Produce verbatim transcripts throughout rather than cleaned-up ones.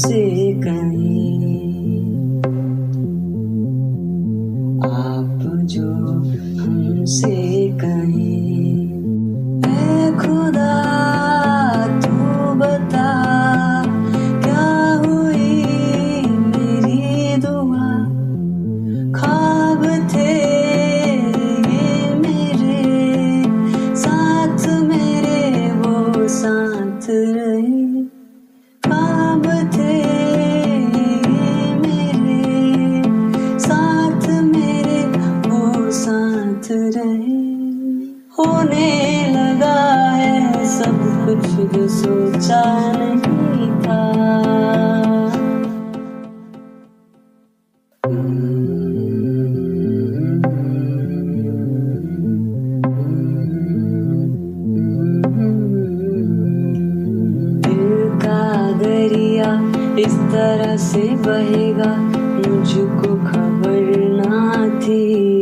हमसे कहीं, आप जो हमसे कहीं। ऐ खुदा तू बता क्या हुई मेरी दुआ, ख्वाब थे ये मेरे साथ मेरे वो साथ रहे, ख्वाब थे ये मेरे साथ मेरे वो साथ रहे। होने लगा है सब कुछ जो सोचा नहीं था, दिल का दरिया इस तरह से बहेगा मुझको खबर ना थी,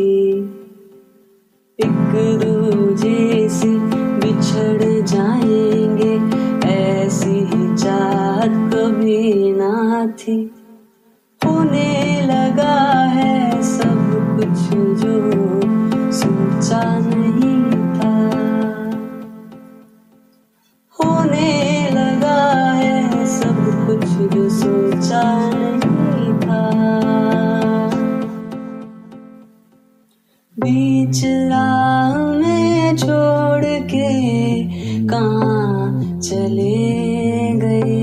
एक दूजे से बिछड़ जाएंगे ऐसी ही चाहत कभी ना थी। होने लगा है सब कुछ जो सोचा नहीं था, होने लगा है सब कुछ जो सोचा नहीं था। बीच राह में छोड़ के कहाँ चले गए,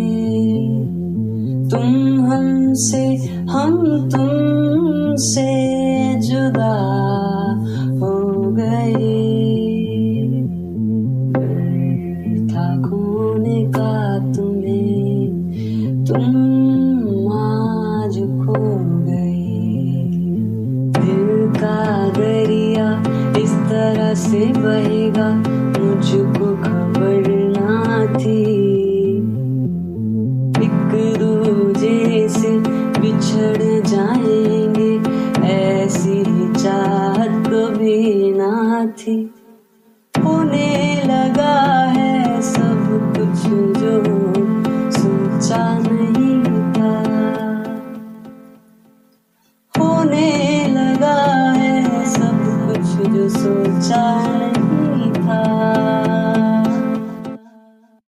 तुम हमसे हम तुमसे जुदा हो गए। डर था खोने का तुम्हें, तुम आज खो गए। दिल का दरिया इस तरह से बहेगा मुझको खबर ना थी, एक दूजे से बिछड़ जाएंगे ऐसी ही चाहत कभी ना थी। होने लगा है सब कुछ जो सोचा नहीं